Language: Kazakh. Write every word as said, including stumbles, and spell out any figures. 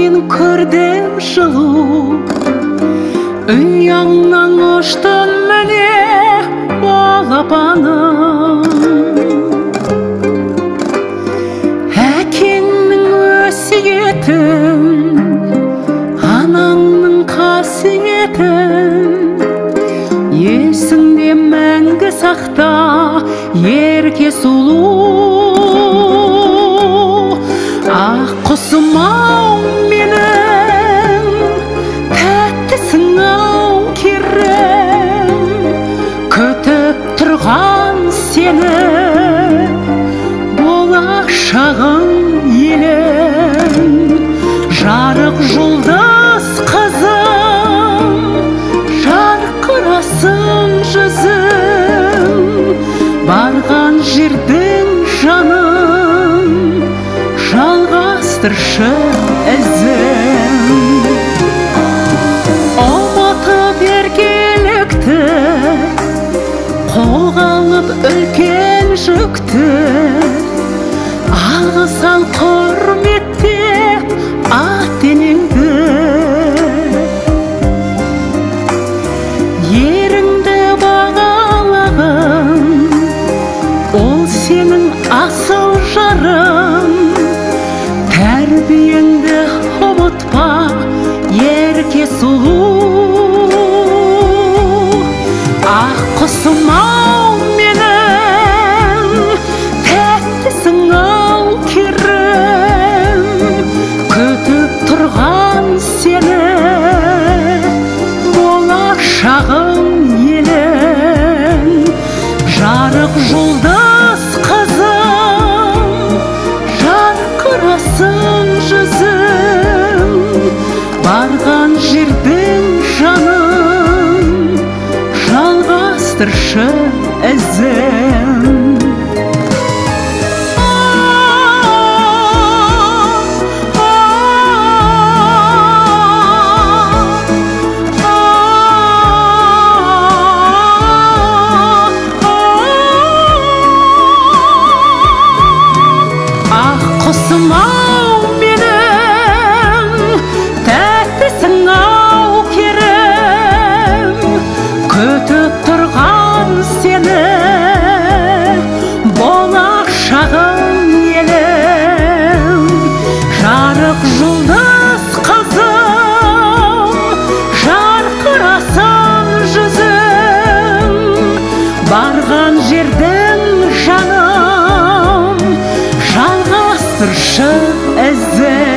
мен көрдім жылу, ұяңнан ұштың міне балапаным. Әкеңнің өсиетін, анаңның қасиетін есіңде мәңгі сақта, ерке сұлу. Ақ құсым-ау менің, тәттісің-ау керім, күтіп тұрған сені болашағың елім. Жарық жұлдыз қызым, жарқырасың жүзім, барған жердің жаным, жалғастыршы ізім. Ұмытып еркелікті, қолға алып үлкен жүкті, алғыс ал құрметтеп ата-енеңді. Еріңді бағалағын, ол сенің асыл жарың. Тәрбиеңді ұмытпа, ерке сұлу. Ақ құсым-ау менің, тәттісің-ау керім, күтіп тұрған сені болашағың елім. Жарық жұлдыз қызым, жарқырасың жүзім, барған жердің жаным, жалғастыршы ізім. Құсым-ау менің, тәттісің-ау керім, күтіп тұрған сені болашағың елім. Жарық жұлдыз қызым, жарқырасың жүзім, барған жердің жаным, жалғастыршы ізім.